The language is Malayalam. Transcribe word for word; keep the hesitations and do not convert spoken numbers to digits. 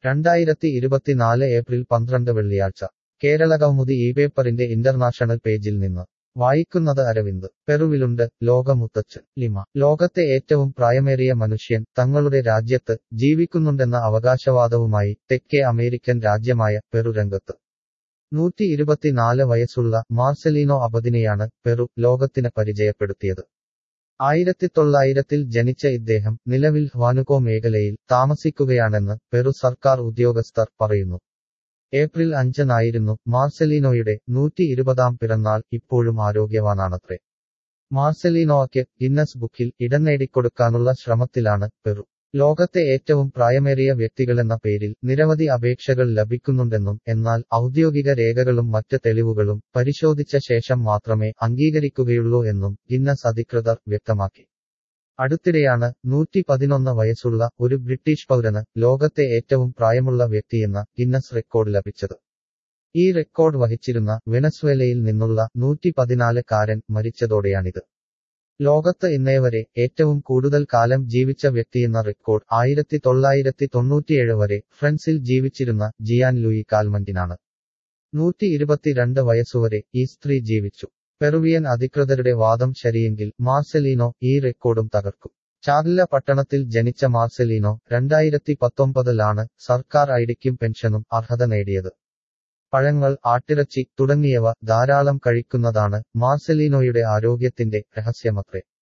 രണ്ടായിരത്തി ഇരുപത്തിനാല് ഏപ്രിൽ പന്ത്രണ്ട് വെള്ളിയാഴ്ച കേരളകൗമുദി ഈ പേപ്പറിന്റെ ഇന്റർനാഷണൽ പേജിൽ നിന്ന് വായിക്കുന്നത് അരവിന്ദ്. പെറുവിലുണ്ട് ലോകമുത്തച്ഛൻ. ലിമ. ലോകത്തെ ഏറ്റവും പ്രായമേറിയ മനുഷ്യൻ തങ്ങളുടെ രാജ്യത്ത് ജീവിക്കുന്നുണ്ടെന്ന അവകാശവാദവുമായി തെക്കേ അമേരിക്കൻ രാജ്യമായ പെറു രംഗത്ത്. നൂറ്റി ഇരുപത്തിനാല് വയസ്സുള്ള മാർസെലീനോ അബദിനെയാണ് പെറു ലോകത്തിന് പരിചയപ്പെടുത്തിയത്. ആയിരത്തി തൊള്ളായിരത്തിൽ ജനിച്ച ഇദ്ദേഹം നിലവിൽ ഹ്വാനുകോ മേഖലയിൽ താമസിക്കുകയാണെന്ന് പെറു സർക്കാർ ഉദ്യോഗസ്ഥർ പറയുന്നു. ഏപ്രിൽ അഞ്ചിനായിരുന്നു മാർസെലീനോയുടെ നൂറ്റി ഇരുപതാം പിറന്നാൾ. ഇപ്പോഴും ആരോഗ്യവാനാണത്രേ. മാർസെലീനോയ്ക്ക് ഗിന്നസ് ബുക്കിൽ ഇടം നേടിക്കൊടുക്കാനുള്ള ശ്രമത്തിലാണ് പെറു. ലോകത്തെ ഏറ്റവും പ്രായമേറിയ വ്യക്തികളെന്ന പേരിൽ നിരവധി അപേക്ഷകൾ ലഭിക്കുന്നുണ്ടെന്നും എന്നാൽ ഔദ്യോഗിക രേഖകളും മറ്റ് തെളിവുകളും പരിശോധിച്ച ശേഷം മാത്രമേ അംഗീകരിക്കുകയുള്ളൂ എന്നും ഗിന്നസ് അധികൃതർ വ്യക്തമാക്കി. അടുത്തിടെയാണ് നൂറ്റി പതിനൊന്ന് വയസ്സുള്ള ഒരു ബ്രിട്ടീഷ് പൗരന് ലോകത്തെ ഏറ്റവും പ്രായമുള്ള വ്യക്തിയെന്ന ഗിന്നസ് റെക്കോർഡ് ലഭിച്ചത്. ഈ റെക്കോർഡ് വഹിച്ചിരുന്ന വെനസ്വേലയിൽ നിന്നുള്ള നൂറ്റി പതിനാല് കാരൻ മരിച്ചതോടെയാണിത്. ലോകത്ത് ഇന്നേവരെ ഏറ്റവും കൂടുതൽ കാലം ജീവിച്ച വ്യക്തിയെന്ന റെക്കോർഡ് ആയിരത്തി തൊള്ളായിരത്തി തൊണ്ണൂറ്റിയേഴ് വരെ ഫ്രാൻസിൽ ജീവിച്ചിരുന്ന ജിയാൻ ലൂയി കാൽമന്റിനാണ്. നൂറ്റി ഇരുപത്തിരണ്ട് വയസ്സുവരെ ഈ സ്ത്രീ ജീവിച്ചു. പെറുവിയൻ അധികൃതരുടെ വാദം ശരിയെങ്കിൽ മാർസെലീനോ ഈ റെക്കോർഡും തകർക്കും. ചാഗ്ല പട്ടണത്തിൽ ജനിച്ച മാർസെലീനോ രണ്ടായിരത്തി പത്തൊമ്പതിലാണ് സർക്കാർ ഐഡിക്കും പെൻഷനും അർഹത നേടിയത്. പഴങ്ങൾ, ആട്ടിറച്ചി തുടങ്ങിയവ ധാരാളം കഴിക്കുന്നതാണ് മാർസെലീനോയുടെ ആരോഗ്യത്തിന്റെ രഹസ്യമത്രേ.